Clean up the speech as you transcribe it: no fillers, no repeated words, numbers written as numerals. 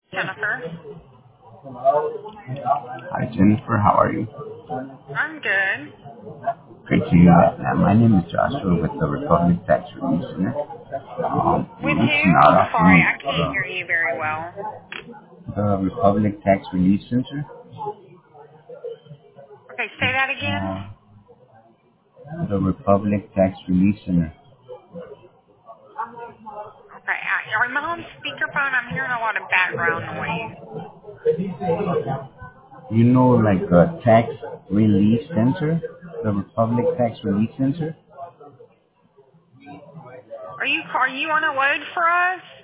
Jennifer. Hi, Jennifer. How are you? I'm good. Great to hear that. My name is Joshua with the Republic Tax Relief Center. With We're who? reaching out I'm after sorry, I can't hear you very well. the Republic Tax Relief Center. Okay, say that again. The Republic Tax Relief Center. Okay, am I on speakerphone? I'm hearing a lot of background noise. You know, like a tax relief center? The Republic Tax Relief Center? Are you on a load for us?